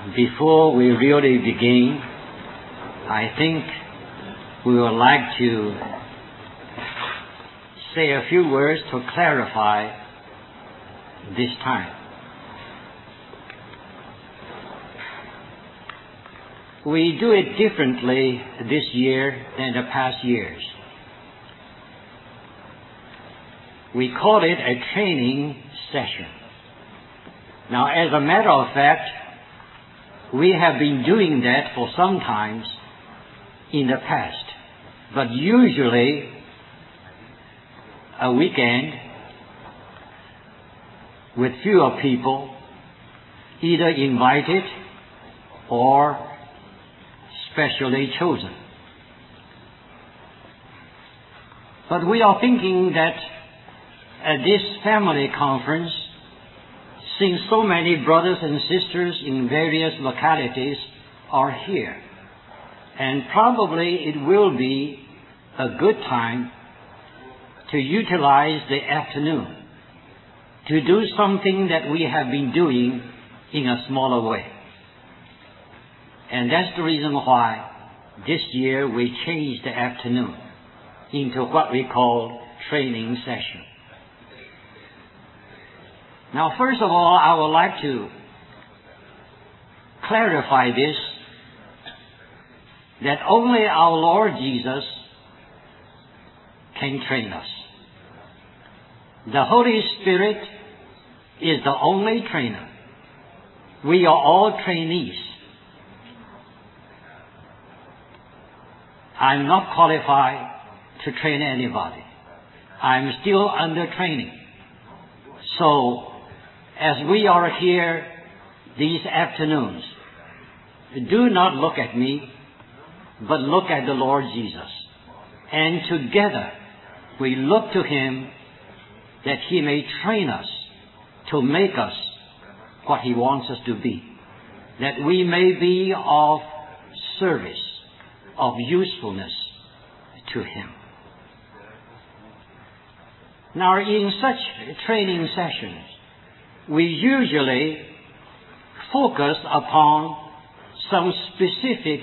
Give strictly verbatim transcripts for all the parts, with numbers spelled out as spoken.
Before we really begin, I think we would like to say a few words to clarify this time. We do it differently this year than the past years. We call it a training session. Now, as a matter of fact, we have been doing that for some times in the past, but usually a weekend with fewer people, either invited or specially chosen. But we are thinking that at this family conference, since so many brothers and sisters in various localities are here, and probably it will be a good time to utilize the afternoon to do something that we have been doing in a smaller way. And that's the reason why this year we changed the afternoon into what we call training session. Now, first of all, I would like to clarify this, that only our Lord Jesus can train us. The Holy Spirit is the only trainer. We are all trainees. I'm not qualified to train anybody. I'm still under training. So, as we are here these afternoons, do not look at me, but look at the Lord Jesus. And together, we look to Him that He may train us to make us what He wants us to be, that we may be of service, of usefulness to Him. Now, in such training sessions, we usually focus upon some specific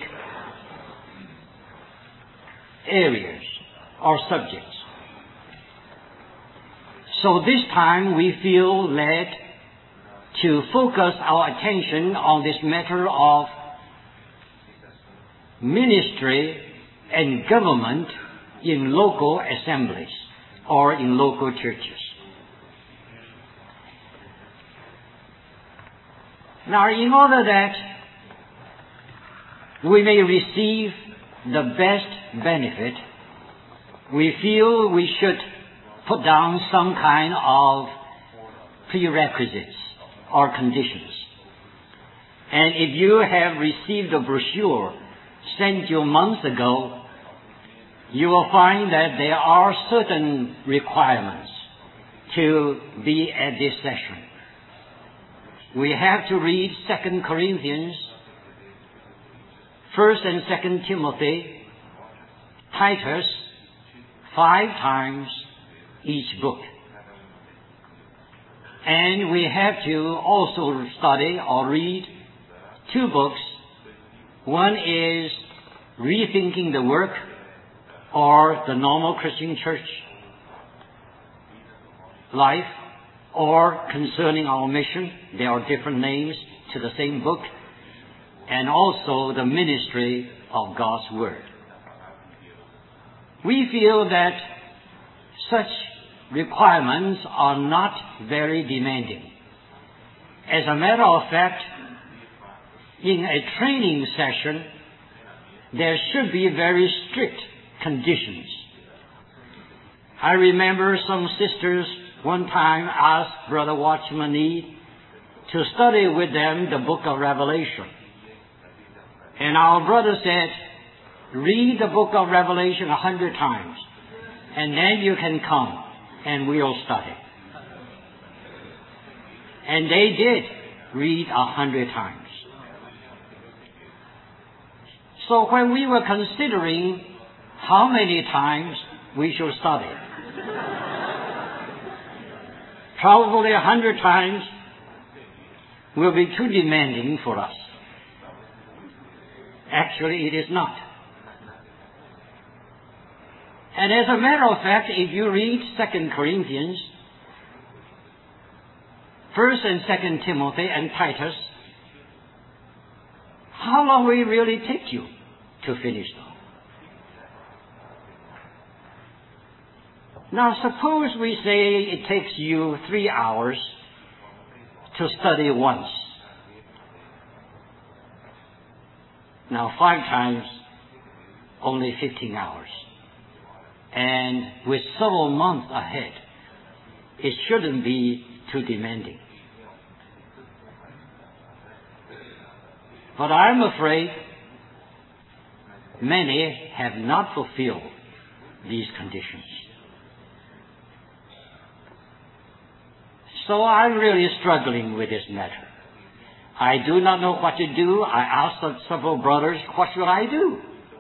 areas or subjects. So this time we feel led to focus our attention on this matter of ministry and government in local assemblies or in local churches. Now, in order that we may receive the best benefit, we feel we should put down some kind of prerequisites or conditions. And if you have received a brochure sent you months ago, you will find that there are certain requirements to be at this session. We have to read Second Corinthians, First and Second Timothy, Titus, five times each book. And we have to also study or read two books. One is Rethinking the Work, or the Normal Christian Church Life, or Concerning Our Mission. There are different names to the same book. And also the Ministry of God's Word. We feel that such requirements are not very demanding. As a matter of fact, in a training session, there should be very strict conditions. I remember some sisters one time asked Brother Watchman Nee to study with them the book of Revelation. And our brother said, read the book of Revelation a hundred times, and then you can come and we'll study. And they did read a hundred times. So when we were considering how many times we should study, probably a hundred times will be too demanding for us. Actually, it is not. And as a matter of fact, if you read Second Corinthians, First and Second Timothy and Titus, how long will it really take you to finish them? Now, suppose we say it takes you three hours to study once. Now, five times, only fifteen hours. And with several months ahead, it shouldn't be too demanding. But I'm afraid many have not fulfilled these conditions. So I'm really struggling with this matter. I do not know what to do. I asked several brothers, what should I do?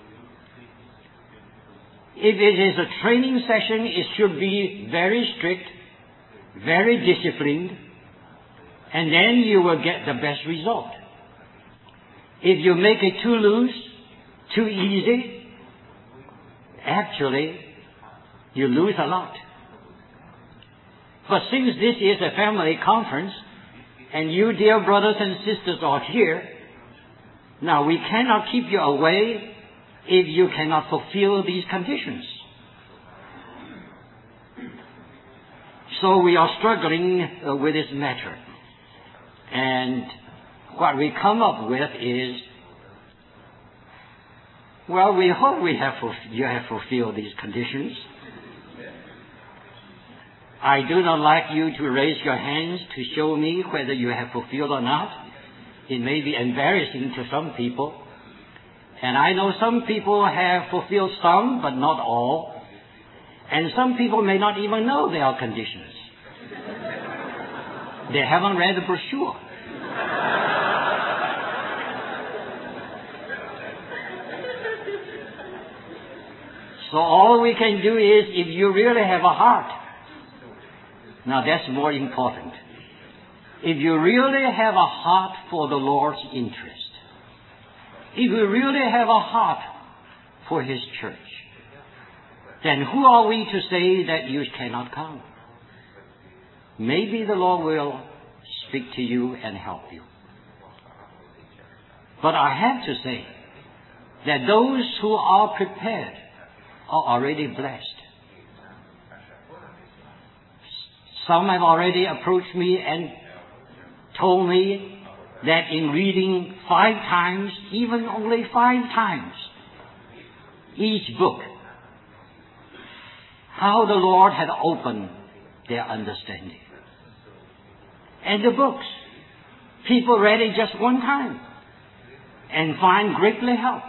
If it is a training session, it should be very strict, very disciplined, and then you will get the best result. If you make it too loose, too easy, actually, you lose a lot. But since this is a family conference, and you, dear brothers and sisters, are here, now we cannot keep you away if you cannot fulfill these conditions. So we are struggling uh, with this matter. And what we come up with is, well, we hope we have you have fulfilled these conditions. I do not like you to raise your hands to show me whether you have fulfilled or not. It may be embarrassing to some people. And I know some people have fulfilled some, but not all. And some people may not even know there are conditions. They haven't read the brochure. So all we can do is, if you really have a heart, now that's more important. If you really have a heart for the Lord's interest, if you really have a heart for His church, then who are we to say that you cannot come? Maybe the Lord will speak to you and help you. But I have to say that those who are prepared are already blessed. Some have already approached me and told me that in reading five times, even only five times, each book, how the Lord had opened their understanding. And the books, people read it just one time and find greatly helped.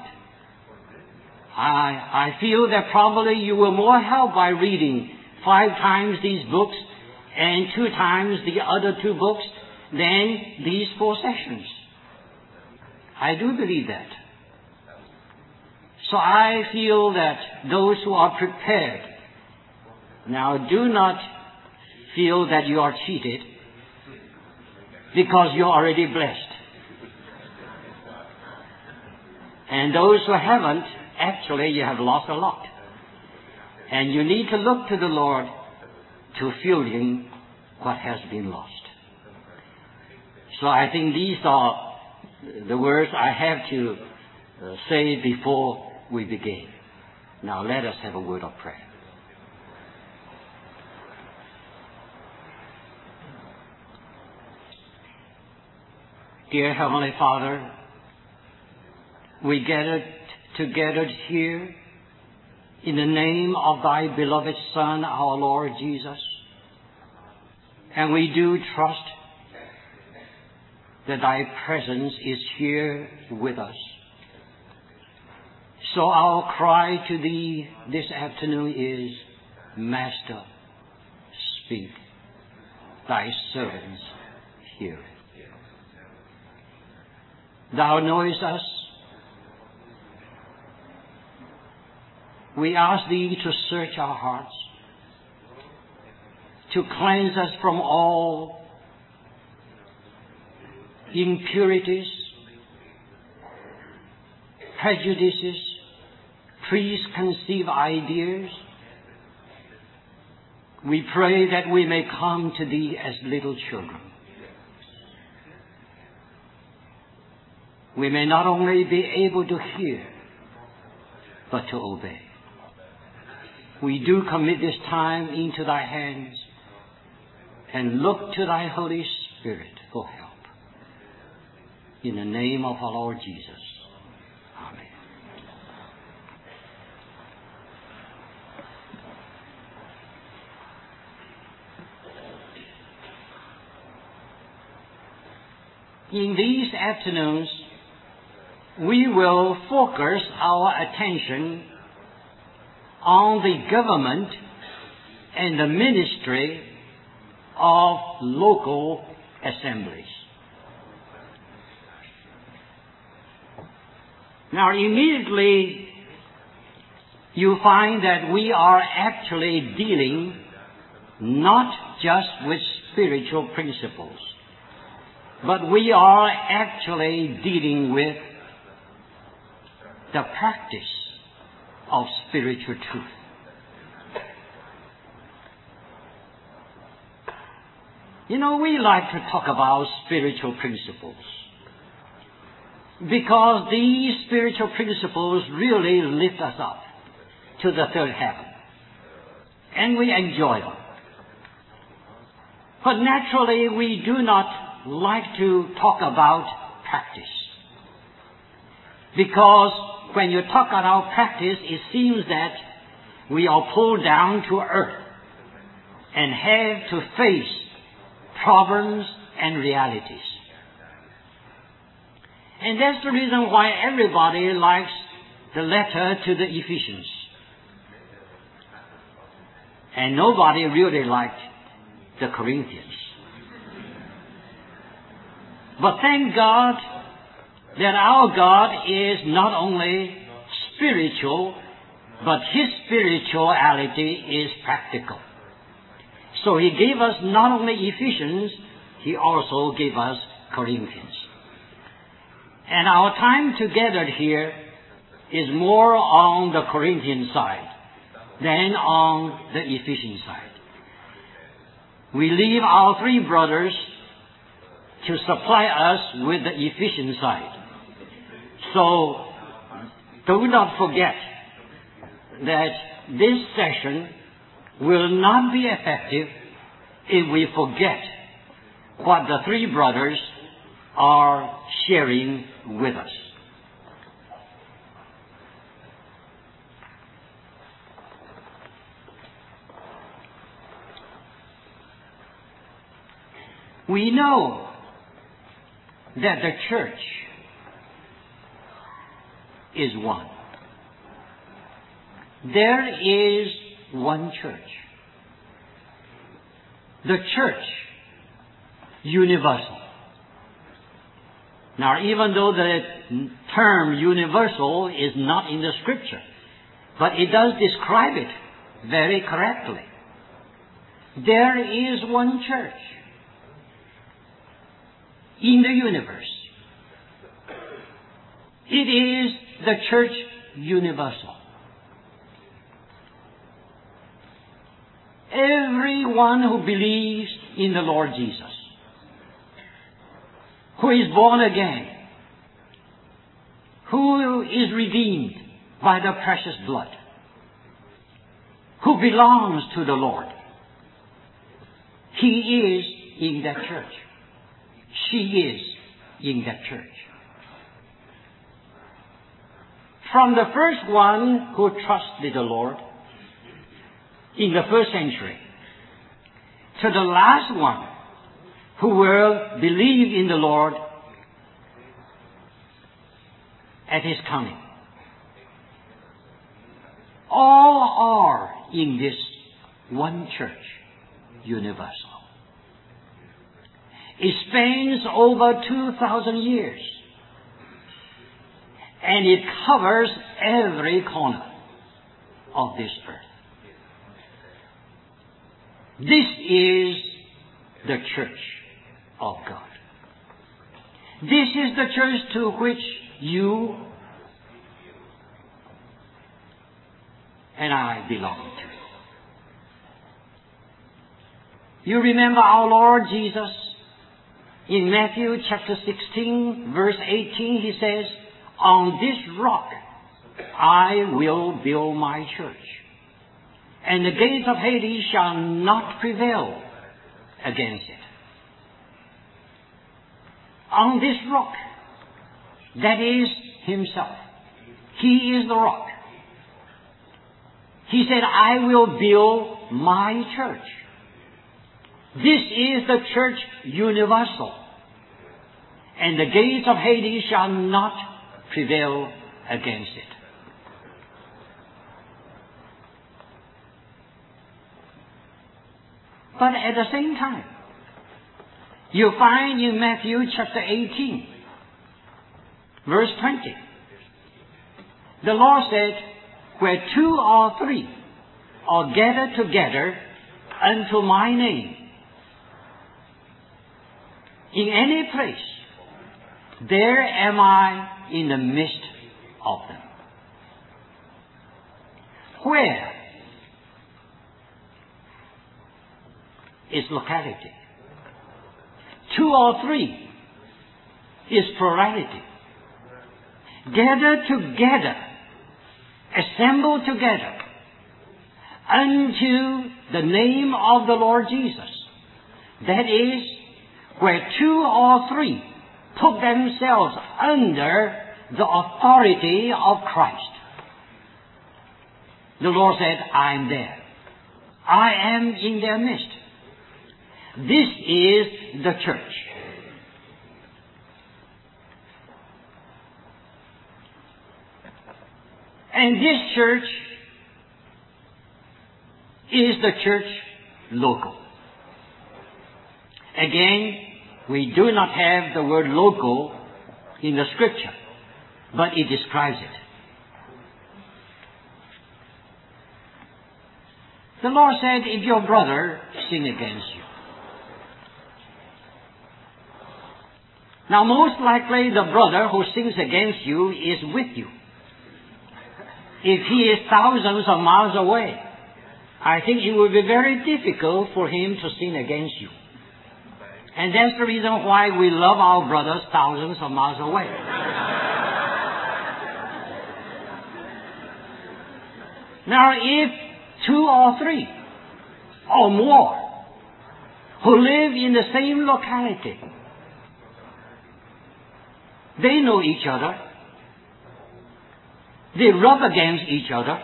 I, I feel that probably you were more helped by reading five times these books and two times the other two books than these four sessions. I do believe that. So I feel that those who are prepared, now do not feel that you are cheated because you're already blessed. And those who haven't, actually you have lost a lot. And you need to look to the Lord to fill in what has been lost. So I think these are the words I have to uh, say before we begin. Now let us have a word of prayer. Dear Heavenly Father, we gathered together here in the name of Thy beloved Son, our Lord Jesus. And we do trust that Thy presence is here with us. So our cry to Thee this afternoon is, Master, speak. Thy servants hear. Thou knowest us. We ask Thee to search our hearts, to cleanse us from all impurities, prejudices, preconceived ideas. We pray that we may come to Thee as little children. We may not only be able to hear, but to obey. We do commit this time into Thy hands and look to Thy Holy Spirit for help. In the name of our Lord Jesus. Amen. In these afternoons, we will focus our attention on the government and the ministry of local assemblies. Now, immediately you find that we are actually dealing not just with spiritual principles, but we are actually dealing with the practice of spiritual truth. You know, we like to talk about spiritual principles because these spiritual principles really lift us up to the third heaven, and we enjoy them. But naturally, we do not like to talk about practice, because when you talk about practice, it seems that we are pulled down to earth and have to face problems and realities. And that's the reason why everybody likes the letter to the Ephesians. And nobody really liked the Corinthians. But thank God that our God is not only spiritual, but His spirituality is practical. So He gave us not only Ephesians, He also gave us Corinthians. And our time together here is more on the Corinthian side than on the Ephesian side. We leave our three brothers to supply us with the Ephesian side. So do not forget that this session will not be effective if we forget what the three brothers are sharing with us. We know that the church is one. There is one church. The church, universal. Now, even though the term universal is not in the Scripture, but it does describe it very correctly. There is one church in the universe. It is the church universal. Everyone who believes in the Lord Jesus, who is born again, who is redeemed by the precious blood, who belongs to the Lord, he is in that church. She is in that church. From the first one who trusted the Lord in the first century to the last one who will believe in the Lord at His coming. All are in this one church, universal. It spans over two thousand years, and it covers every corner of this earth. This is the church of God. This is the church to which you and I belong to. You remember our Lord Jesus in Matthew chapter sixteen, verse eighteen, he says, "On this rock I will build my church, and the gates of Hades shall not prevail against it." On this rock, that is himself. He is the rock. He said, "I will build my church." This is the church universal, and the gates of Hades shall not prevail against it. But at the same time, you find in Matthew chapter eighteen, verse twenty, the Lord said, "Where two or three are gathered together unto my name, in any place, there am I in the midst of them." Where is locality. Two or three is plurality. Gather together, assemble together unto the name of the Lord Jesus. That is, where two or three put themselves under the authority of Christ. The Lord said, "I am there. I am in their midst." This is the church. And this church is the church local. Again, we do not have the word local in the scripture, but it describes it. The Lord said, if your brother sin against you. Now, most likely the brother who sins against you is with you. If he is thousands of miles away, I think it will be very difficult for him to sin against you. And that's the reason why we love our brothers thousands of miles away. Now, if two or three or more who live in the same locality, they know each other, they rub against each other,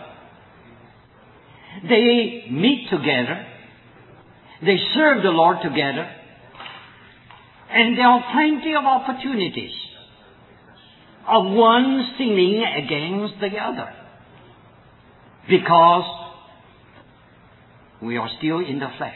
they meet together, they serve the Lord together, and there are plenty of opportunities of one sinning against the other, because we are still in the flesh.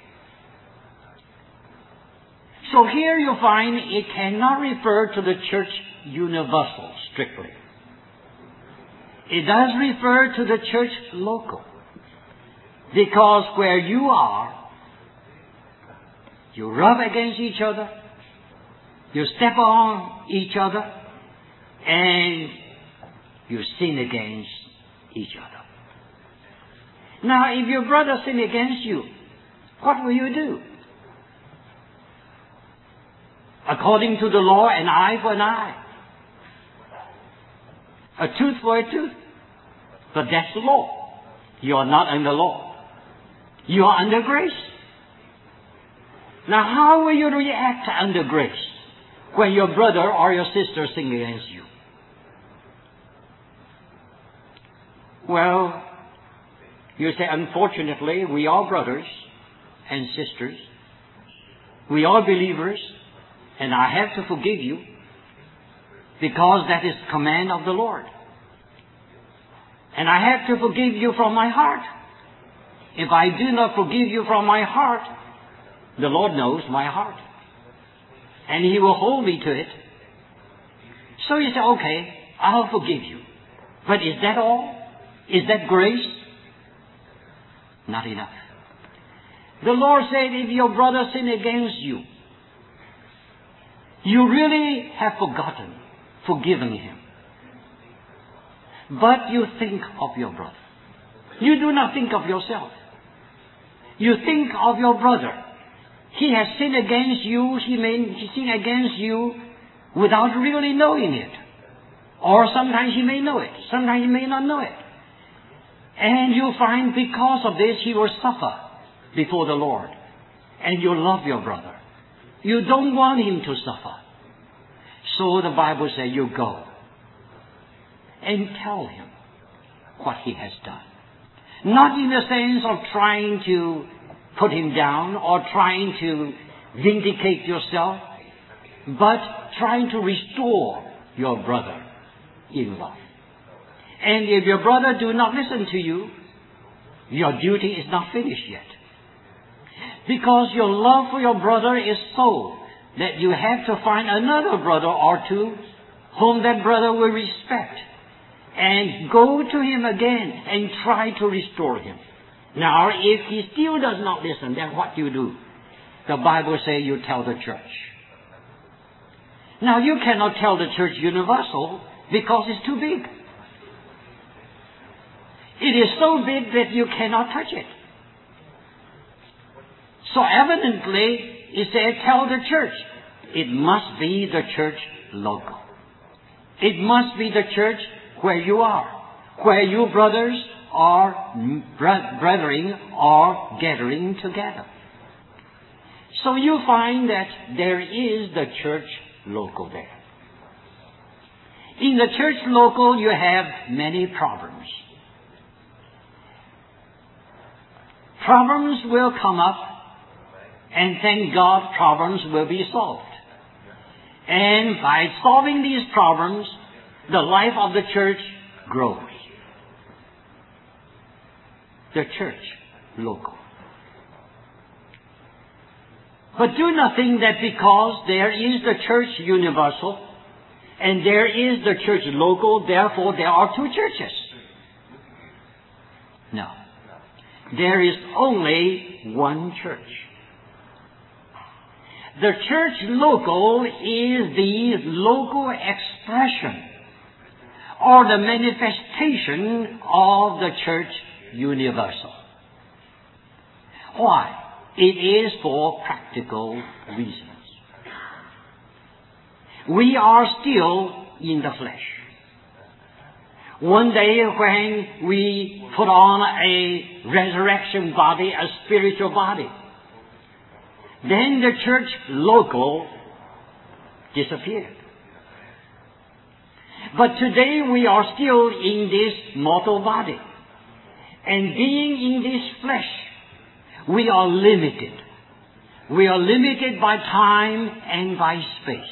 So here you find it cannot refer to the church universal strictly. It does refer to the church local, because where you are, you rub against each other, you step on each other, and you sin against each other. Now, if your brother sin against you, what will you do? According to the law, an eye for an eye, a tooth for a tooth. But that's the law. You are not under law. You are under grace. Now, how will you react under grace when your brother or your sister sin against you? Well, you say, unfortunately, we are brothers and sisters. We are believers, and I have to forgive you because that is the command of the Lord. And I have to forgive you from my heart. If I do not forgive you from my heart, the Lord knows my heart. And He will hold me to it. So you say, okay, I'll forgive you. But is that all? Is that grace? Not enough. The Lord said, if your brother sin against you, you really have forgotten, forgiven him. But you think of your brother. You do not think of yourself. You think of your brother. He has sinned against you. He may sin against you without really knowing it. Or sometimes he may know it. Sometimes he may not know it. And you find because of this he will suffer before the Lord. And you love your brother. You don't want him to suffer. So the Bible says you go and tell him what he has done. Not in the sense of trying to put him down or trying to vindicate yourself, but trying to restore your brother in love. And if your brother do not listen to you, your duty is not finished yet. Because your love for your brother is so that you have to find another brother or two whom that brother will respect and go to him again and try to restore him. Now, if he still does not listen, then what do you do? The Bible says you tell the church. Now, you cannot tell the church universal because it's too big. It is so big that you cannot touch it. So evidently, it says tell the church. It must be the church local. It must be the church where you are, where you brothers are brethren are gathering together. So you find that there is the church local there. In the church local, you have many problems. Problems will come up, and thank God problems will be solved. And by solving these problems, the life of the church grows. The church local. But do not think that because there is the church universal and there is the church local, therefore there are two churches. No. There is only one church. The church local is the local expression or the manifestation of the church universal. Why? It is for practical reasons. We are still in the flesh. One day when we put on a resurrection body, a spiritual body, then the church local disappeared. But today we are still in this mortal body. And being in this flesh, we are limited. We are limited by time and by space.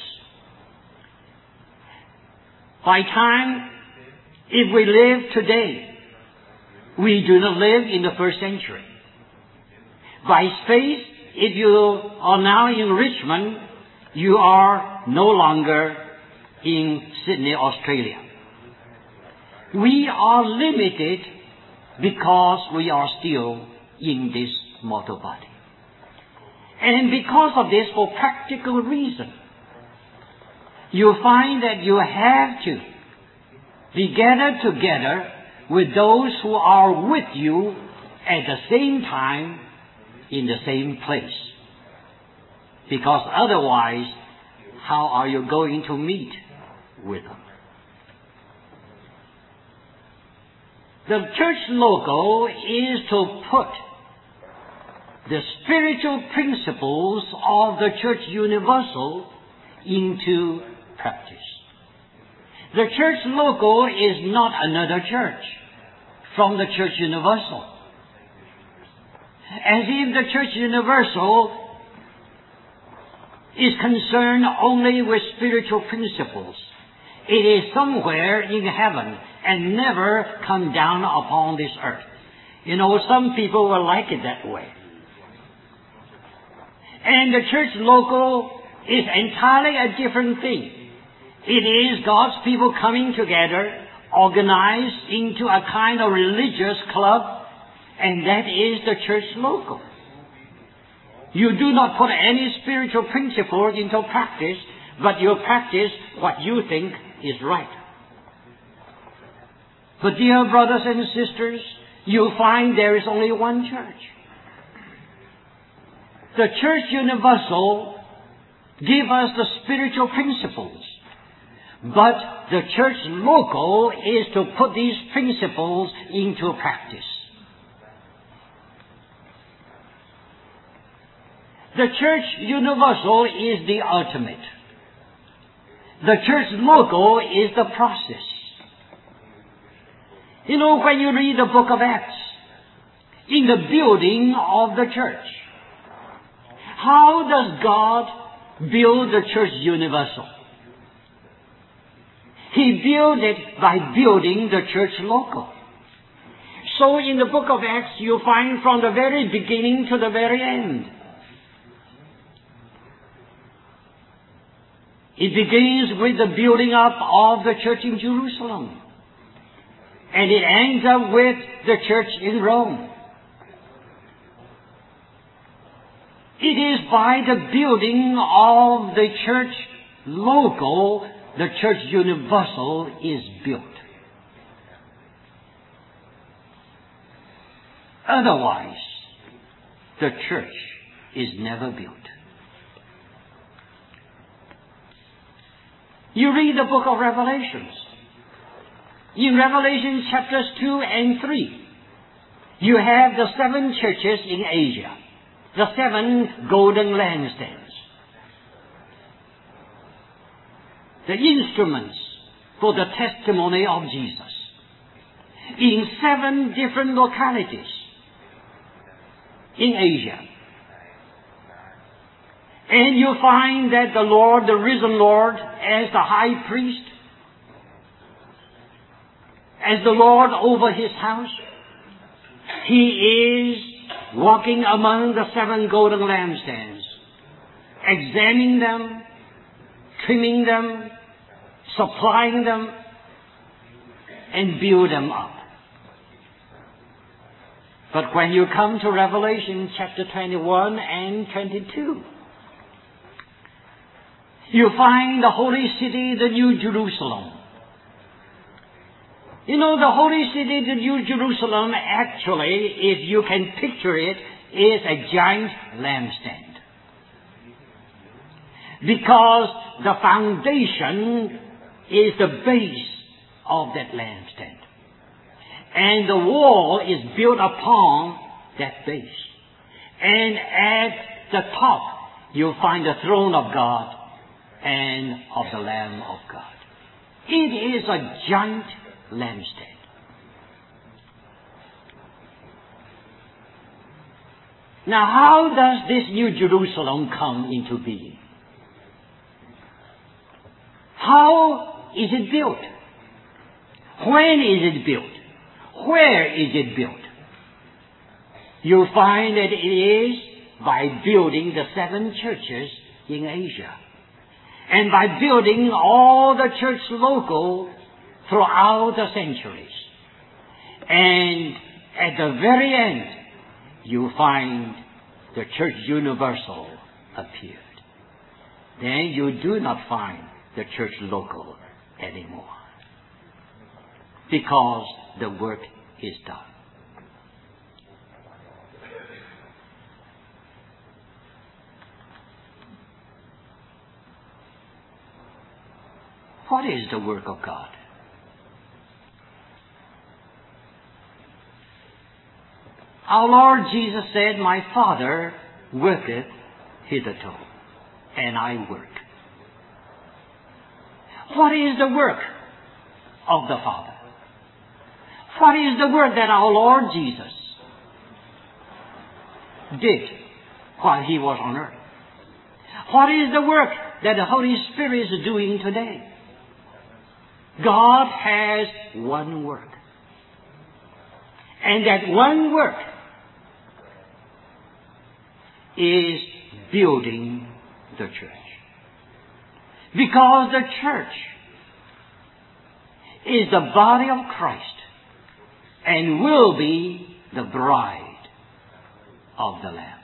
By time, if we live today, we do not live in the first century. By space, if you are now in Richmond, you are no longer in Sydney, Australia. We are limited because we are still in this mortal body. And because of this, for practical reason, you find that you have to be gathered together with those who are with you at the same time in the same place. Because otherwise, how are you going to meet with them? The church local is to put the spiritual principles of the church universal into practice. The church local is not another church from the church universal. As if the church universal is concerned only with spiritual principles. It is somewhere in heaven and never come down upon this earth. You know, some people will like it that way. And the church local is entirely a different thing. It is God's people coming together, organized into a kind of religious club, and that is the church local. You do not put any spiritual principles into practice, but you practice what you think is right. But dear brothers and sisters, you find there is only one church. The church universal gives us the spiritual principles, but the church local is to put these principles into practice. The church universal is the ultimate. The church local is the process. You know, when you read the book of Acts, in the building of the church, how does God build the church universal? He built it by building the church local. So in the book of Acts, you find from the very beginning to the very end, it begins with the building up of the church in Jerusalem. And it ends up with the church in Rome. It is by the building of the church local, the church universal is built. Otherwise, the church is never built. You read the book of Revelations. In Revelation chapters two and three, you have the seven churches in Asia, the seven golden lampstands, the instruments for the testimony of Jesus, in seven different localities in Asia. And you find that the Lord, the risen Lord, as the high priest, as the Lord over His house, He is walking among the seven golden lampstands, examining them, trimming them, supplying them, and build them up. But when you come to Revelation chapter twenty-one and twenty-two, you find the holy city, the New Jerusalem. You know, the holy city, the New Jerusalem, actually, if you can picture it, is a giant lampstand. Because the foundation is the base of that lampstand. And the wall is built upon that base. And at the top, you'll find the throne of God and of the Lamb of God. It is a giant lampstand. Now, how does this New Jerusalem come into being? How is it built? When is it built? Where is it built? You'll find that it is by building the seven churches in Asia, and by building all the church local throughout the centuries. And at the very end, you find the church universal appeared. Then you do not find the church local anymore, because the work is done. What is the work of God? Our Lord Jesus said, "My Father worketh hitherto, and I work." What is the work of the Father? What is the work that our Lord Jesus did while He was on earth? What is the work that the Holy Spirit is doing today? God has one work. And that one work is building the church. Because the church is the body of Christ and will be the bride of the Lamb.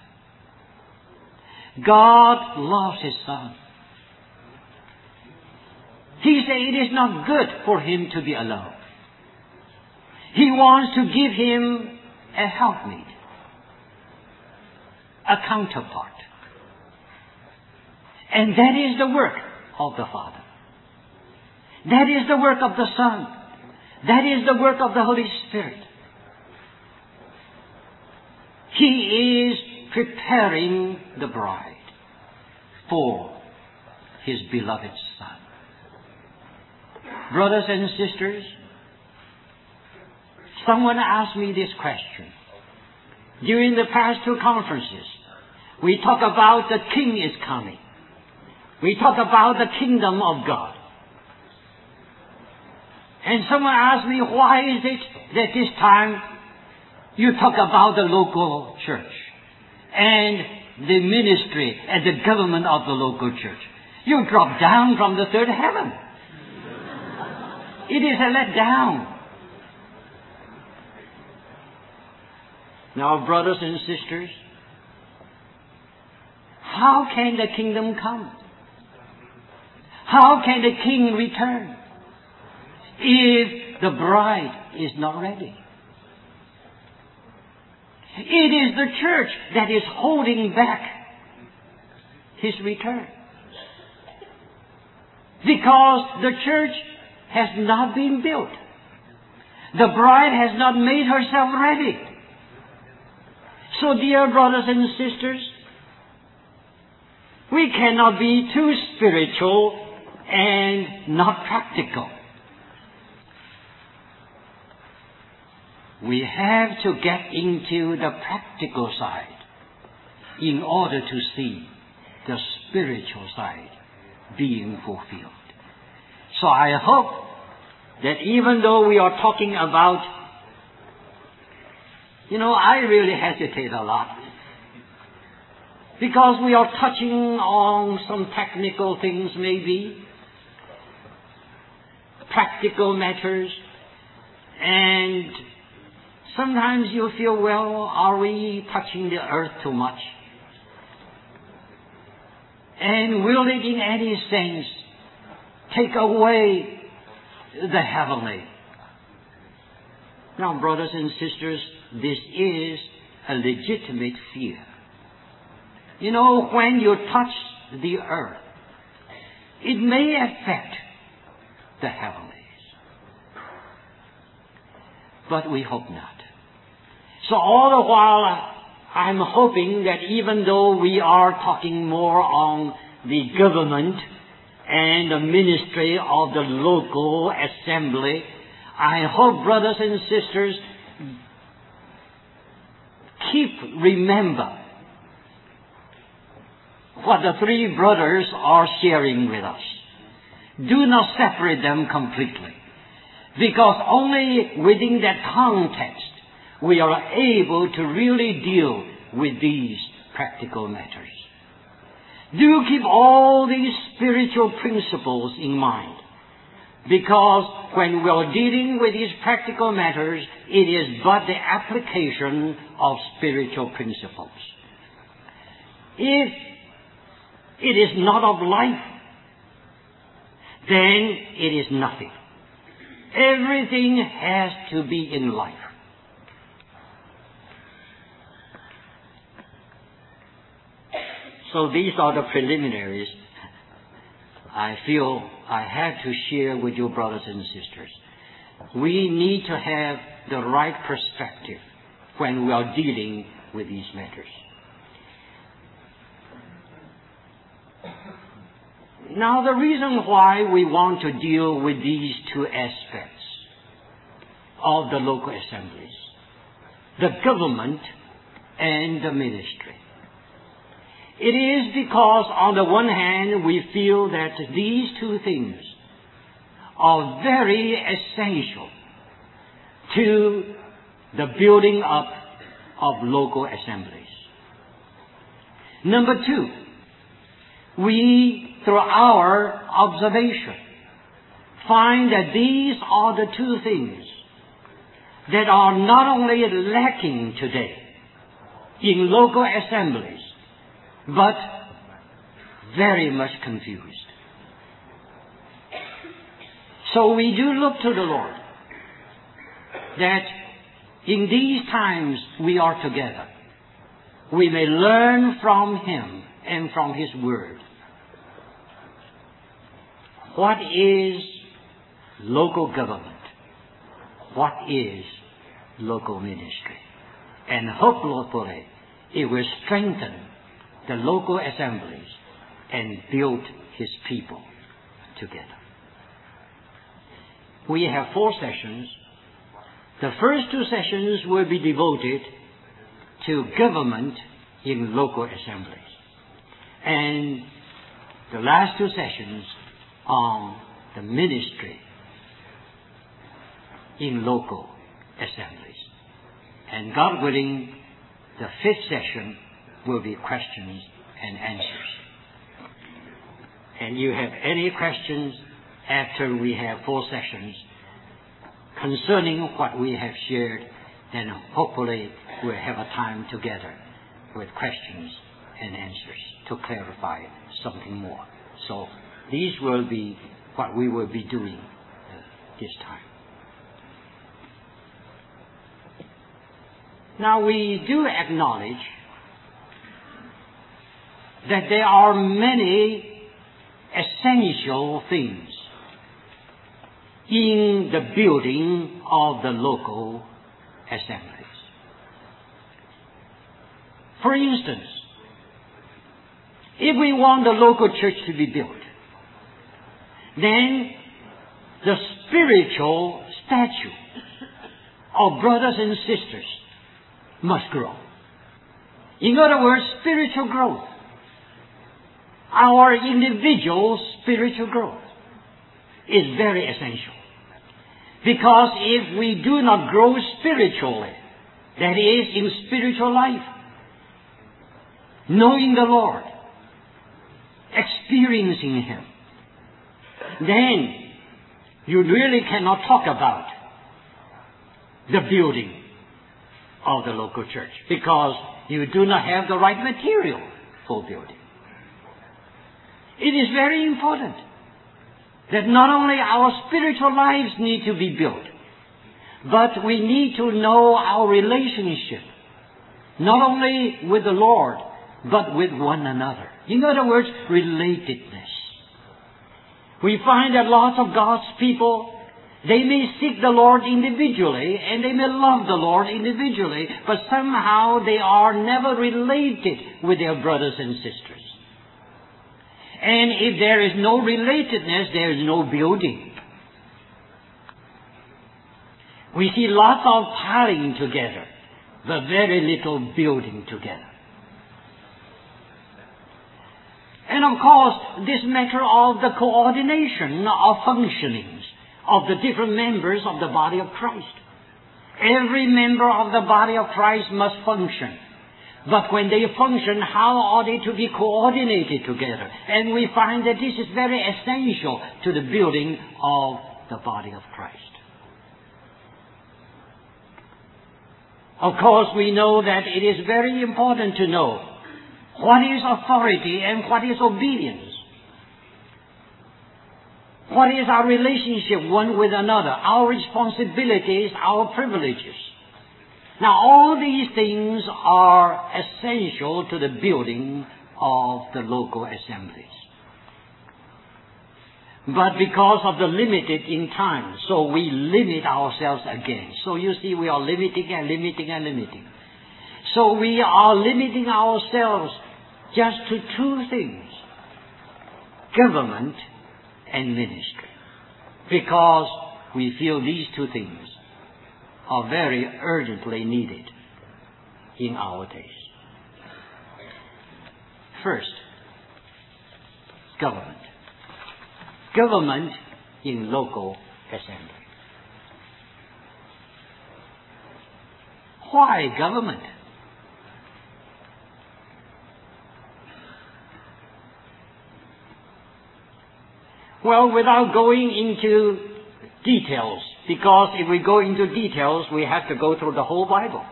God loves His Son. He said it is not good for Him to be alone. He wants to give him a helpmeet, a counterpart. And that is the work of the Father. That is the work of the Son. That is the work of the Holy Spirit. He is preparing the bride for His beloved Son. Brothers and sisters, someone asked me this question. During the past two conferences, we talk about the King is coming. We talk about the kingdom of God. And someone asked me, why is it that this time you talk about the local church and the ministry and the government of the local church? You drop down from the third heaven. It is a letdown. Now, brothers and sisters, how can the kingdom come? How can the king return if the bride is not ready? It is the church that is holding back His return. Because the church has not been built. The bride has not made herself ready. So, dear brothers and sisters, we cannot be too spiritual and not practical. We have to get into the practical side in order to see the spiritual side being fulfilled. So I hope that even though we are talking about, you know, I really hesitate a lot because we are touching on some technical things, maybe practical matters, and sometimes you feel, well, are we touching the earth too much? And will it in any sense take away the heavenly? Now, brothers and sisters, this is a legitimate fear. You know, when you touch the earth, it may affect the heavenlies. But we hope not. So all the while, I'm hoping that even though we are talking more on the government and the ministry of the local assembly, I hope, brothers and sisters, keep remember what the three brothers are sharing with us. Do not separate them completely, because only within that context we are able to really deal with these practical matters. Do keep all these spiritual principles in mind, because when we are dealing with these practical matters, it is but the application of spiritual principles. If it is not of life, then it is nothing. Everything has to be in life. So these are the preliminaries I feel I have to share with you, brothers and sisters. We need to have the right perspective when we are dealing with these matters. Now, the reason why we want to deal with these two aspects of the local assemblies, the government and the ministry, it is because on the one hand we feel that these two things are very essential to the building up of local assemblies. Number two, we, through our observation, find that these are the two things that are not only lacking today in local assemblies, but very much confused. So we do look to the Lord that in these times we are together, we may learn from Him and from His Word. What is local government? What is local ministry? And hopefully it will strengthen the local assemblies and build His people together. We have four sessions. The first two sessions will be devoted to government in local assemblies. And the last two sessions on the ministry in local assemblies. And God willing, the fifth session will be questions and answers. And you have any questions after we have four sessions concerning what we have shared, then hopefully we'll have a time together with questions and answers to clarify something more. So these will be what we will be doing uh, this time. Now we do acknowledge that there are many essential things in the building of the local assemblies. For instance, if we want the local church to be built, then the spiritual stature of brothers and sisters must grow. In other words, spiritual growth. Our individual spiritual growth is very essential. Because if we do not grow spiritually, that is, in spiritual life, knowing the Lord, experiencing Him, then you really cannot talk about the building of the local church, because you do not have the right material for building. It is very important that not only our spiritual lives need to be built, but we need to know our relationship, not only with the Lord, but with one another. In other words, relatedness. We find that lots of God's people, they may seek the Lord individually, and they may love the Lord individually, but somehow they are never related with their brothers and sisters. And if there is no relatedness, there is no building. We see lots of piling together, but very little building together. And of course, this matter of the coordination of functionings of the different members of the body of Christ. Every member of the body of Christ must function. But when they function, how are they to be coordinated together? And we find that this is very essential to the building of the body of Christ. Of course, we know that it is very important to know what is authority and what is obedience. What is our relationship one with another, our responsibilities, our privileges. Now, all these things are essential to the building of the local assemblies. But because of the limited in time, so we limit ourselves again. So you see, we are limiting and limiting and limiting. So we are limiting ourselves just to two things: government and ministry. Because we feel these two things are very urgently needed in our days. First, government. Government in local assembly. Why government? Well, without going into details, because if we go into details, we have to go through the whole Bible.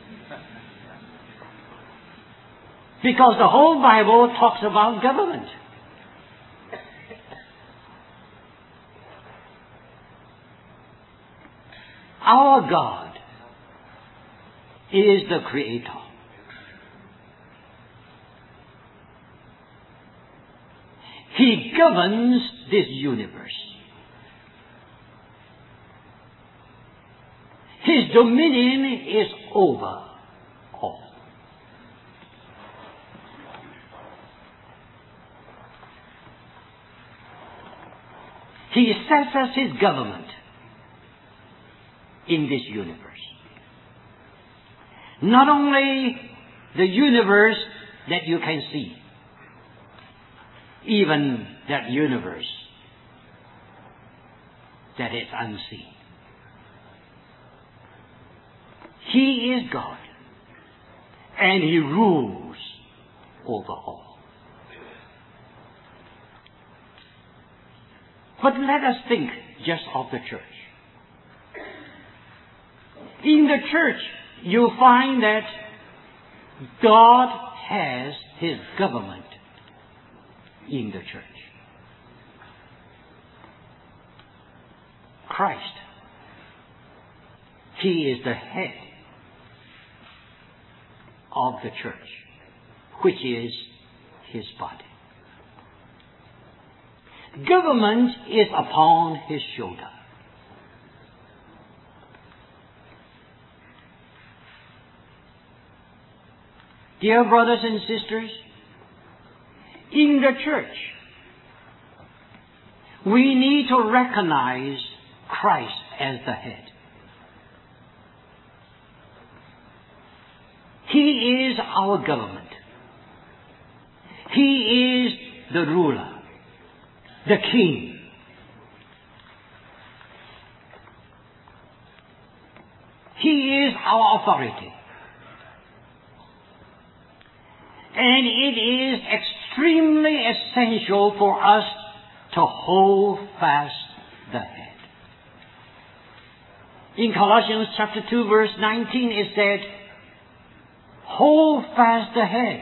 Because the whole Bible talks about government. Our God is the Creator. He governs this universe. His dominion is over all. He sets us His government in this universe. Not only the universe that you can see, even that universe that is unseen. He is God, and He rules over all. But let us think just of the church. In the church, you find that God has His government in the church. Christ, He is the head of the church, which is His body. Government is upon His shoulder. Dear brothers and sisters, in the church, we need to recognize Christ as the head. He is our government. He is the ruler, the king. He is our authority. And it is extremely essential for us to hold fast the head. In Colossians chapter two verse nineteen it said, hold fast the head,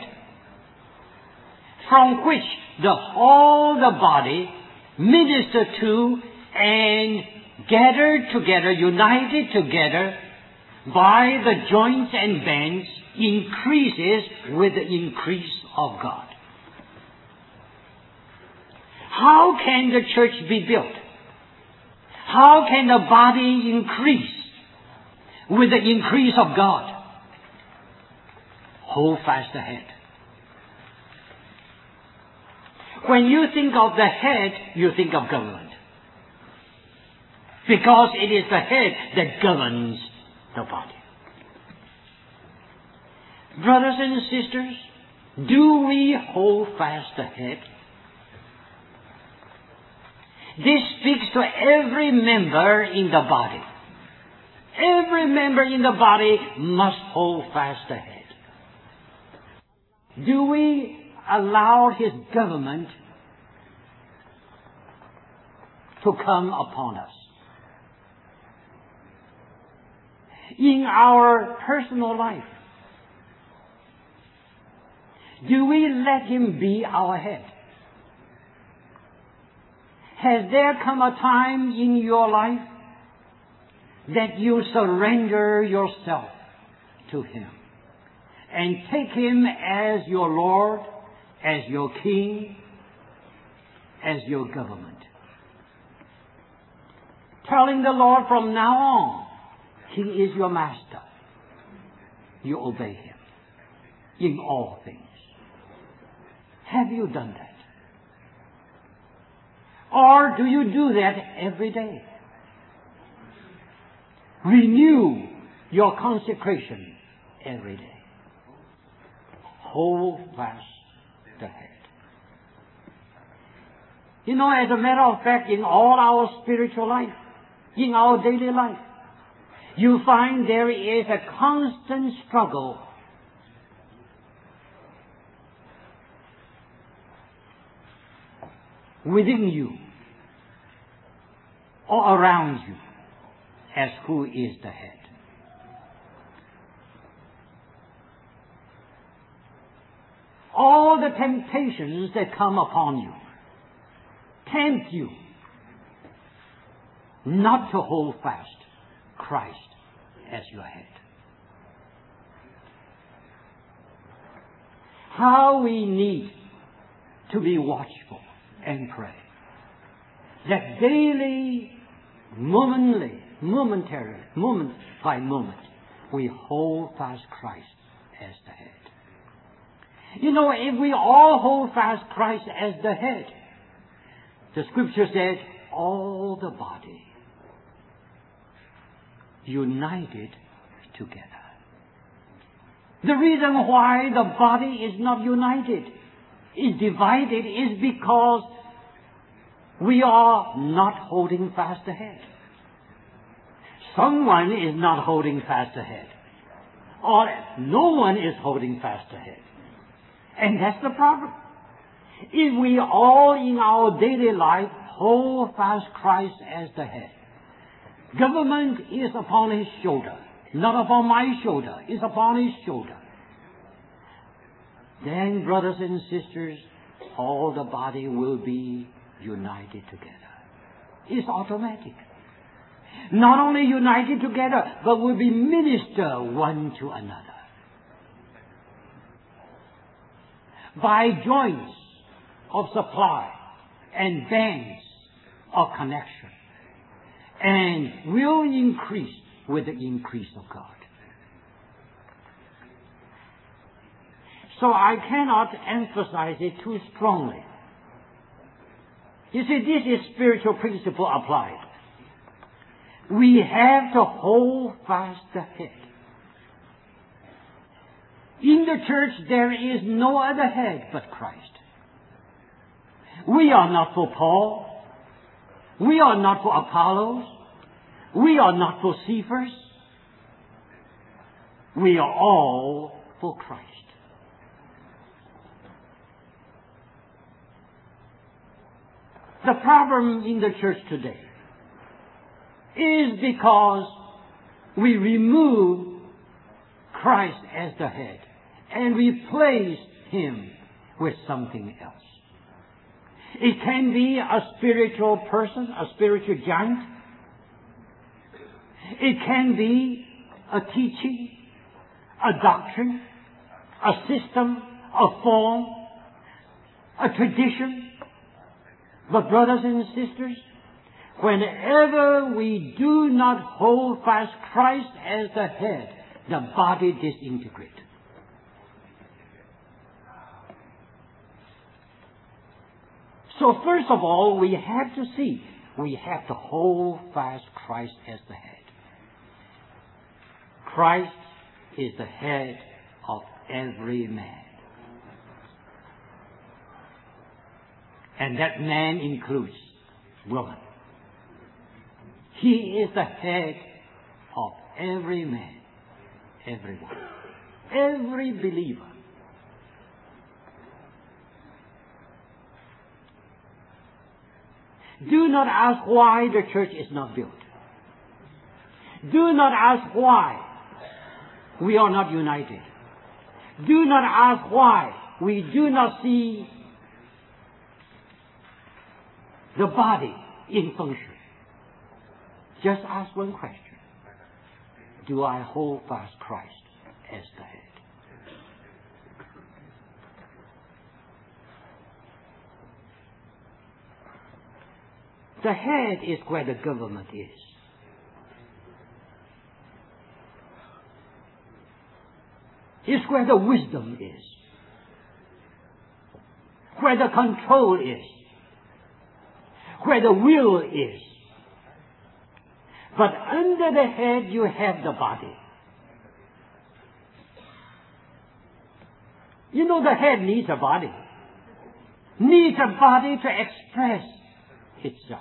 from which the whole the body ministered to and gathered together, united together by the joints and bands, increases with the increase of God. How can the church be built? How can the body increase with the increase of God? Hold fast the head. When you think of the head, you think of government. Because it is the head that governs the body. Brothers and sisters, do we hold fast the head? This speaks to every member in the body. Every member in the body must hold fast the head. Do we allow His government to come upon us? In our personal life, do we let Him be our head? Has there come a time in your life that you surrender yourself to Him and take Him as your Lord, as your King, as your government? Telling the Lord from now on, He is your master. You obey Him in all things. Have you done that? Or do you do that every day? Renew your consecration every day. Hold fast the head. You know, as a matter of fact, in all our spiritual life, in our daily life, you find there is a constant struggle within you or around you as who is the head. All the temptations that come upon you tempt you not to hold fast Christ as your head. How we need to be watchful and pray that daily, momently, momentarily, moment by moment, we hold fast Christ as the head. You know, if we all hold fast Christ as the head, the Scripture says, all the body united together. The reason why the body is not united, is divided, is because we are not holding fast the head. Someone is not holding fast the head. Or no one is holding fast the head. And that's the problem. If we all in our daily life hold fast Christ as the head, government is upon his shoulder, not upon my shoulder, it's upon his shoulder. Then, brothers and sisters, all the body will be united together. It's automatic. Not only united together, but will be minister one to another. By joints of supply and bands of connection, and will increase with the increase of God. So I cannot emphasize it too strongly. You see, this is spiritual principle applied. We have to hold fast the head. In the church, there is no other head but Christ. We are not for Paul. We are not for Apollos. We are not for Cephas. We are all for Christ. The problem in the church today is because we remove Christ as the head and replace Him with something else. It can be a spiritual person, a spiritual giant. It can be a teaching, a doctrine, a system, a form, a tradition. But brothers and sisters, whenever we do not hold fast Christ as the head, the body disintegrates. So first of all, we have to see, we have to hold fast Christ as the head. Christ is the head of every man. And that man includes woman. He is the head of every man, everyone, every believer. Do not ask why the church is not built. Do not ask why we are not united. Do not ask why we do not see the body in function. Just ask one question. Do I hold fast Christ as the head? The head is where the government is. It's where the wisdom is. Where the control is. Where the will is. But under the head you have the body. You know the head needs a body. Needs a body to express itself.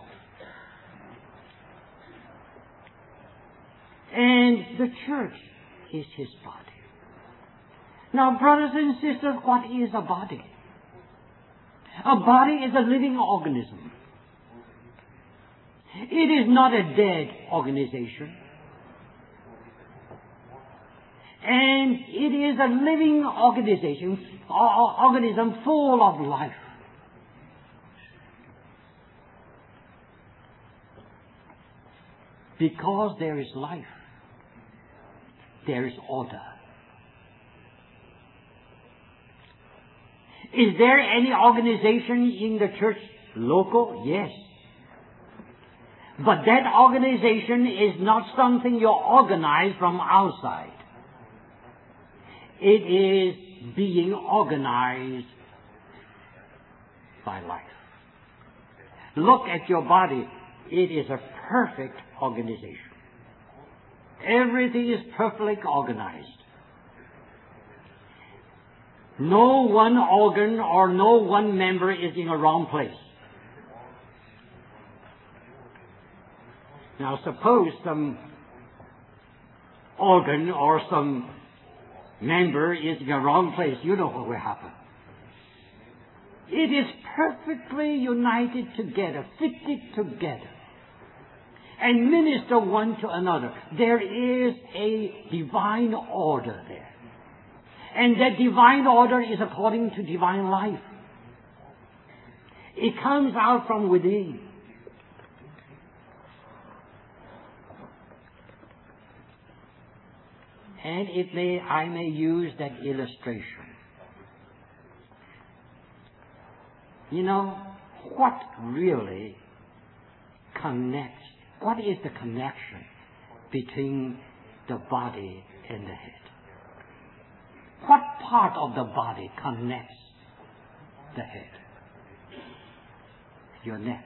And the church is His body. Now, brothers and sisters, what is a body? A body is a living organism. It is not a dead organization. And it is a living organization, organism full of life. Because there is life, there is order. Is there any organization in the church local? Yes. But that organization is not something you organize from outside. It is being organized by life. Look at your body. It is a perfect organization. Everything is perfectly organized. No one organ or no one member is in a wrong place. Now suppose some organ or some member is in a wrong place. You know what will happen. It is perfectly united together, fitted together, and minister one to another. There is a divine order there. And that divine order is according to divine life. It comes out from within. And it may, I may use that illustration. You know, what really connects, what is the connection between the body and the head? What part of the body connects the head? Your neck.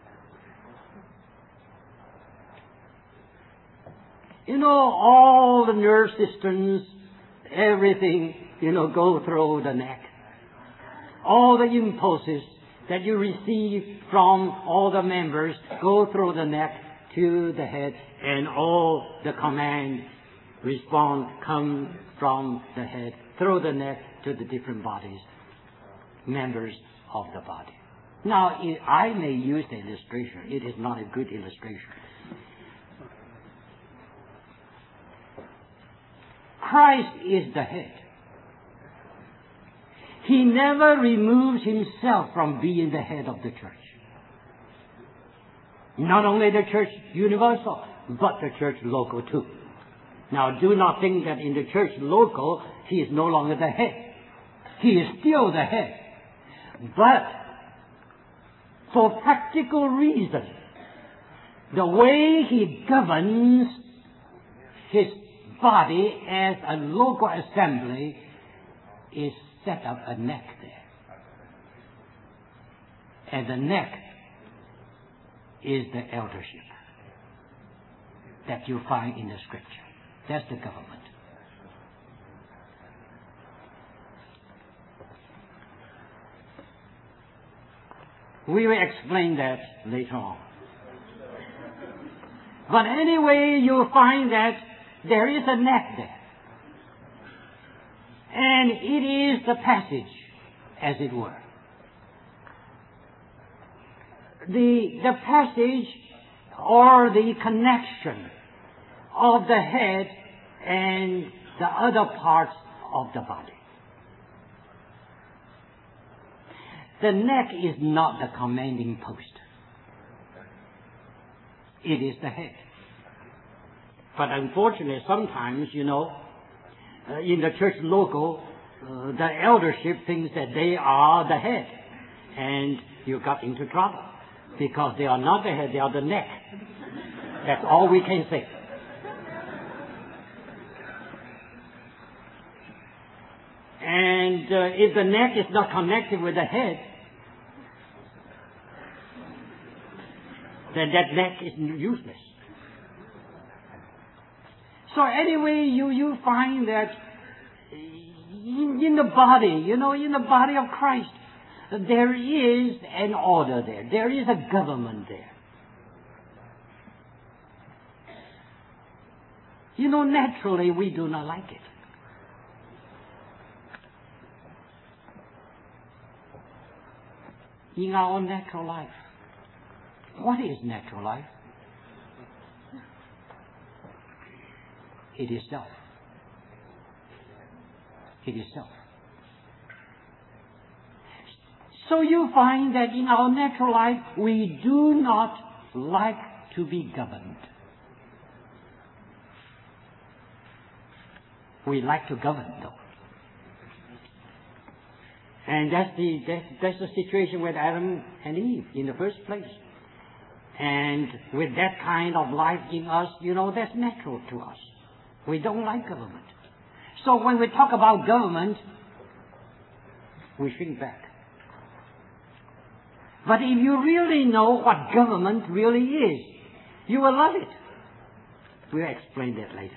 You know, all the nerve systems, everything, you know, go through the neck. All the impulses that you receive from all the members go through the neck to the head, and all the command response come from the head through the neck to the different bodies, members of the body. Now, I may use the illustration. It is not a good illustration. Christ is the head. He never removes himself from being the head of the church. Not only the church universal, but the church local too. Now, do not think that in the church local, he is no longer the head. He is still the head. But, for practical reasons, the way he governs his body as a local assembly is set up a neck there. And the neck is the eldership that you find in the scripture. That's the government. We will explain that later on. But anyway, you'll find that there is a neck there. And it is the passage, as it were. The, the passage or the connection of the head and the other parts of the body. The neck is not the commanding post. It is the head. But unfortunately, sometimes, you know, uh, in the church local, uh, the eldership thinks that they are the head. And you got into trouble. Because they are not the head, they are the neck. That's all we can say. And uh, if the neck is not connected with the head, then that neck is useless. So anyway, you, you find that in, in the body, you know, in the body of Christ, there is an order there. There is a government there. You know, naturally, we do not like it. In our natural life. What is natural life? It is self. It is self. So you find that in our natural life, we do not like to be governed. We like to govern, though. And that's the, that's, that's the situation with Adam and Eve in the first place. And with that kind of life in us, you know, that's natural to us. We don't like government. So when we talk about government, we shrink back. But if you really know what government really is, you will love it. We'll explain that later.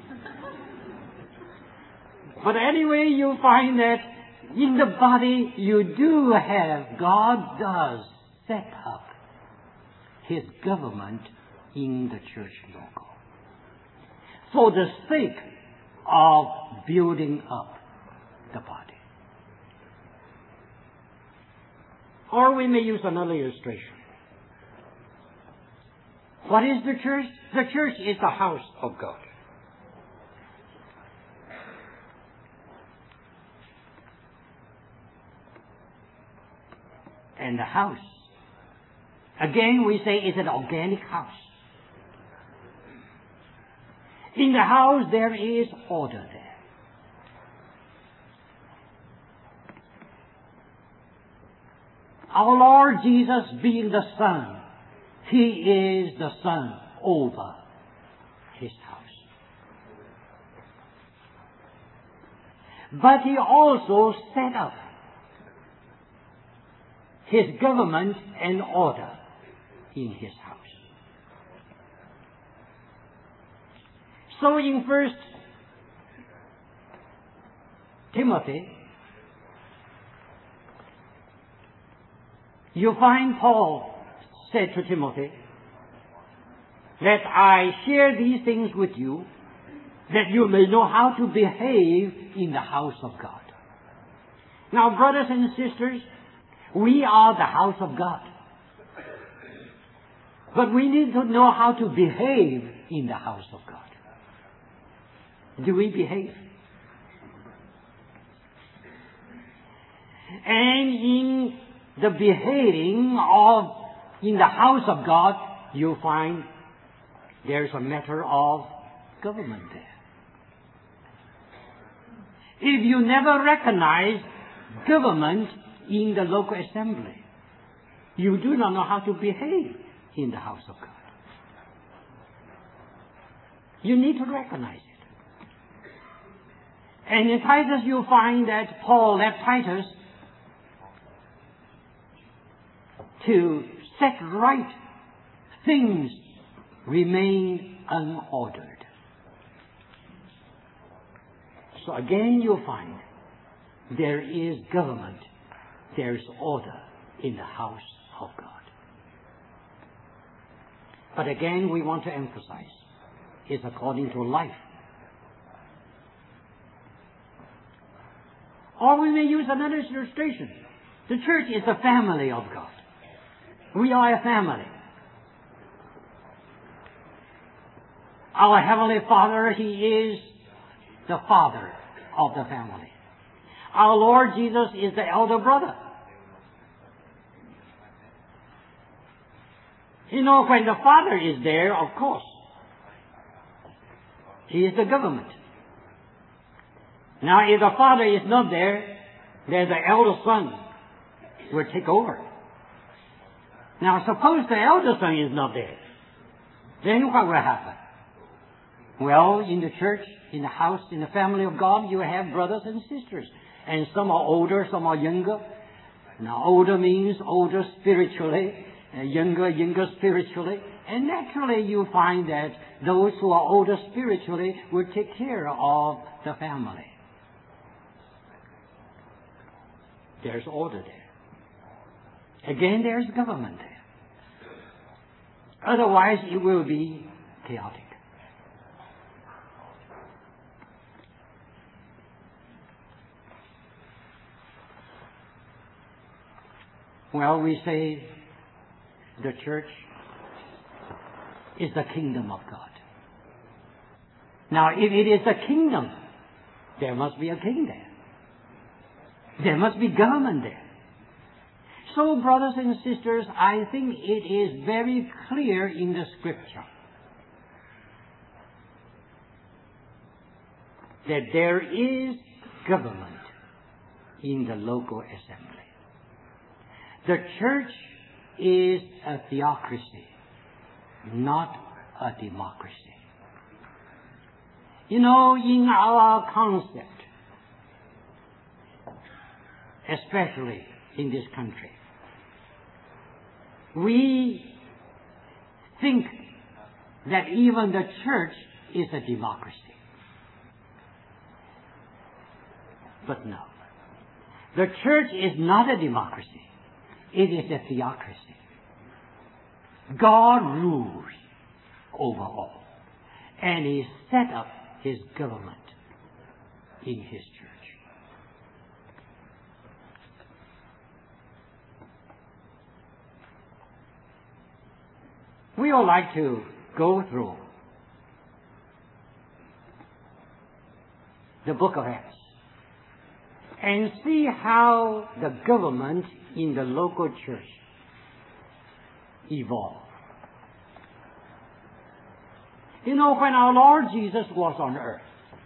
But anyway, you find that in the body you do have, God does set up His government in the church local for the sake of building up the body. Or we may use another illustration. What is the church? The church is the house of God. And the house, again we say, is an organic house. In the house there is order there. Our Lord Jesus being the Son, He is the Son over His house. But He also set up His government and order in His house. So in First Timothy, you find Paul said to Timothy that I share these things with you that you may know how to behave in the house of God. Now, brothers and sisters, we are the house of God. But we need to know how to behave in the house of God. Do we behave? And in the behaving of in the house of God, you find there's a matter of government there. If you never recognize government in the local assembly, you do not know how to behave in the house of God. You need to recognize it. And in Titus you find that Paul left Titus to set right things remain unordered. So again you find there is government, there is order in the house of God. But again we want to emphasize, it's according to life. Or we may use another illustration. The church is the family of God. We are a family. Our Heavenly Father, He is the Father of the family. Our Lord Jesus is the elder brother. You know, when the Father is there, of course, He is the government. Now, if the Father is not there, then the elder Son will take over. Now, suppose the elder Son is not there. Then what will happen? Well, in the church, in the house, in the family of God, you have brothers and sisters. And some are older, some are younger. Now, older means older spiritually, uh, younger, younger spiritually. And naturally, you find that those who are older spiritually will take care of the family. There's order there. Again, there's government there. Otherwise, it will be chaotic. Well, we say the church is the kingdom of God. Now, if it is a kingdom, there must be a king there. There must be government there. So, brothers and sisters, I think it is very clear in the Scripture that there is government in the local assembly. The church is a theocracy, not a democracy. You know, in our concept, especially in this country, we think that even the church is a democracy. But no. The church is not a democracy. It is a theocracy. God rules over all. And He set up His government in His church. We would like to go through the book of Acts and see how the government in the local church evolved. You know, when our Lord Jesus was on earth,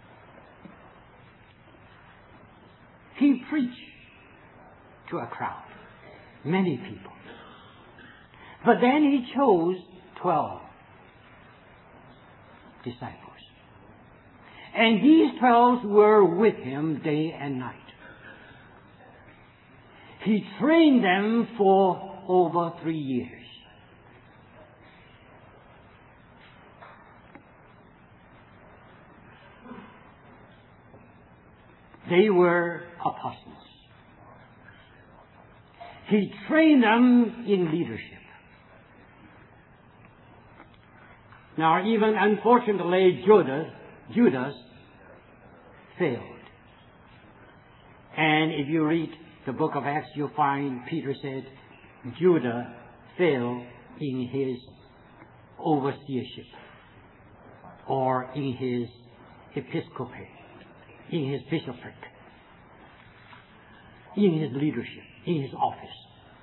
He preached to a crowd, many people. But then He chose twelve disciples. And these twelve were with Him day and night. He trained them for over three years. They were apostles. He trained them in leadership. Now, even unfortunately, Judas, Judas failed. And if you read the book of Acts, you'll find Peter said Judas failed in his overseership or in his episcopate, in his bishopric, in his leadership, in his office.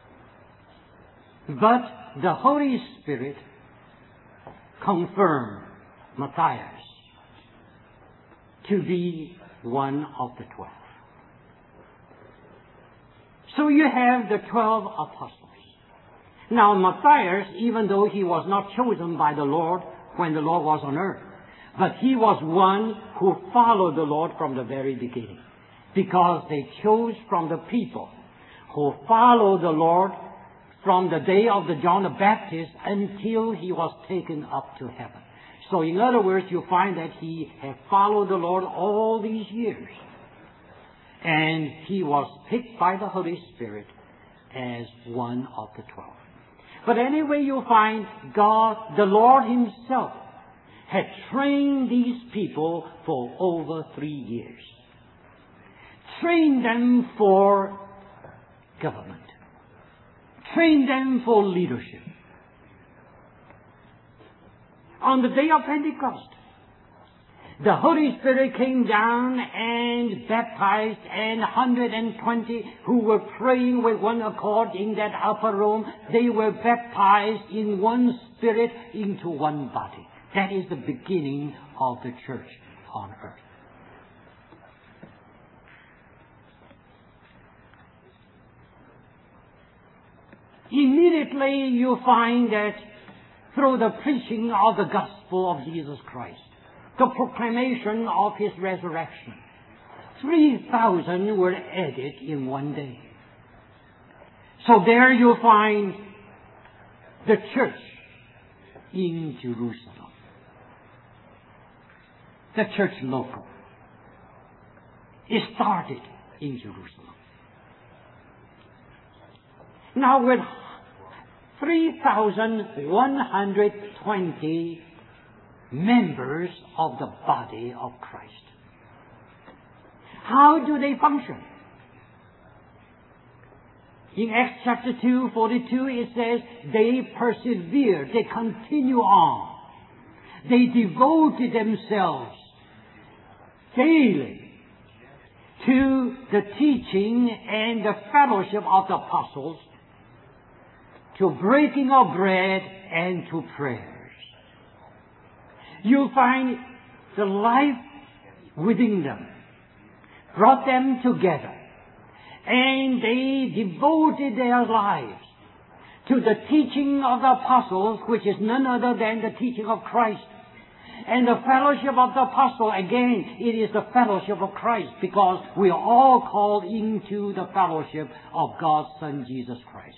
But the Holy Spirit confirmed Matthias to be one of the twelve. So you have the twelve apostles. Now Matthias, even though he was not chosen by the Lord when the Lord was on earth, but he was one who followed the Lord from the very beginning, because they chose from the people who followed the Lord from the day of the John the Baptist until He was taken up to heaven. So in other words, you find that he had followed the Lord all these years. And he was picked by the Holy Spirit as one of the twelve. But anyway, you find God, the Lord Himself, had trained these people for over three years. Trained them for government. Trained them for leadership. On the day of Pentecost, the Holy Spirit came down and baptized, and one hundred twenty who were praying with one accord in that upper room, they were baptized in one Spirit into one body. That is the beginning of the church on earth. Immediately you find that through the preaching of the gospel of Jesus Christ, the proclamation of His resurrection, three thousand were added in one day. So there you find the church in Jerusalem. The church local. It started in Jerusalem. Now with three thousand one hundred twenty members of the body of Christ, how do they function? In Acts chapter two, forty-two, it says they persevered, they continue on. They devoted themselves daily to the teaching and the fellowship of the apostles, to breaking of bread and to prayers. You find the life within them, brought them together, and they devoted their lives to the teaching of the apostles, which is none other than the teaching of Christ. And the fellowship of the apostle, again, it is the fellowship of Christ, because we are all called into the fellowship of God's Son, Jesus Christ.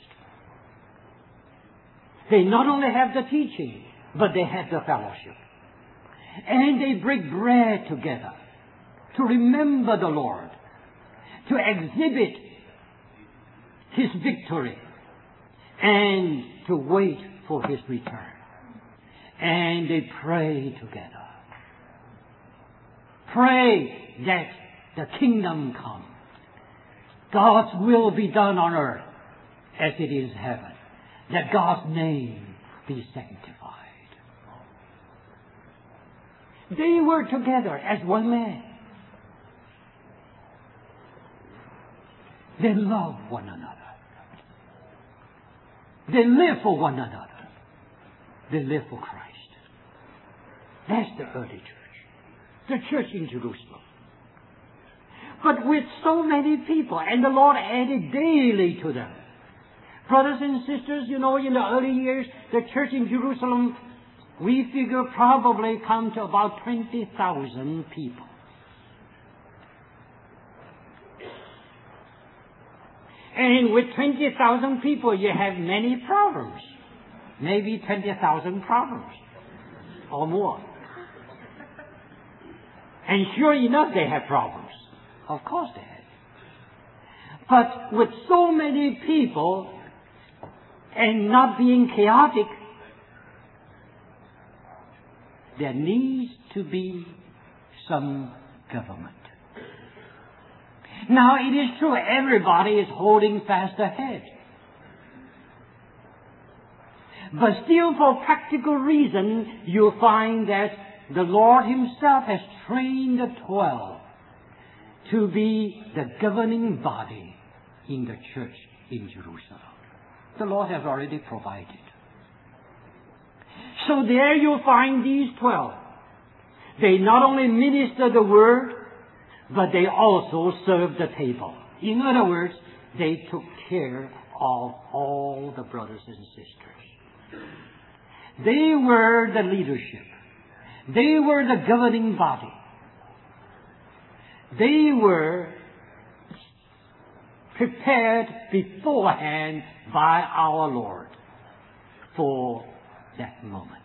They not only have the teaching, but they have the fellowship. And they break bread together to remember the Lord, to exhibit His victory, and to wait for His return. And they pray together. Pray that the kingdom come. God's will be done on earth as it is in heaven. That God's name be sanctified. They were together as one man. They love one another. They live for one another. They live for Christ. That's the early church. The church in Jerusalem. But with so many people, and the Lord added daily to them. Brothers and sisters, you know, in the early years, the church in Jerusalem, we figure probably come to about twenty thousand people. And with twenty thousand people, you have many problems. Maybe twenty thousand problems or more. And sure enough, they have problems. Of course they have. But with so many people and not being chaotic, there needs to be some government. Now, it is true everybody is holding fast ahead. But still, for practical reason, you'll find that the Lord Himself has trained the twelve to be the governing body in the church in Jerusalem. The Lord has already provided. So there you'll find these twelve. They not only minister the word, but they also serve the table. In other words, they took care of all the brothers and sisters. They were the leadership. They were the governing body. They were prepared beforehand by our Lord for that moment.